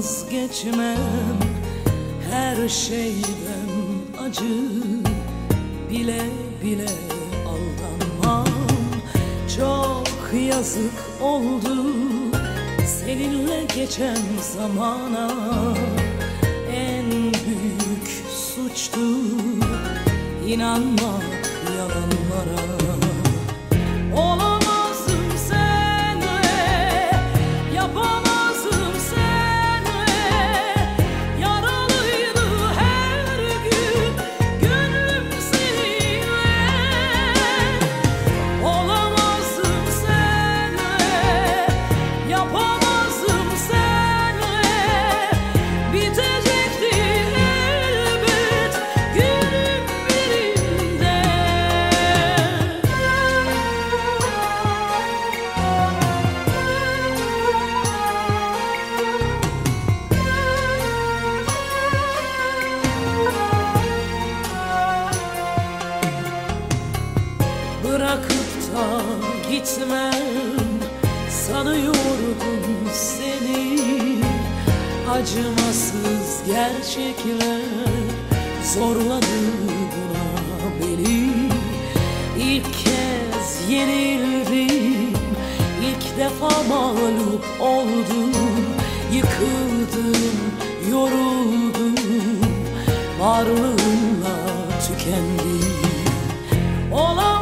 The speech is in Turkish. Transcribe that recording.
vazgeçmem her şeyden, acı bile bile aldanmam. Çok yazık oldu seninle geçen zamana, en büyük suçtu inanmak yalanlara. Olamazdım senle, yapamazdım senle, yaralıydı her gün gönlüm seninle. Olamazdım senle, yapamazdım senle, bitecekti elbet günüm birinde. Bırakıp da gitmem sanıyordum seni. Acımasız gerçekler zorladı buna beni. İlk kez yenildim, ilk defa mağlup oldum. Yıkıldım, yoruldum, varlığımla tükendim. Olamaz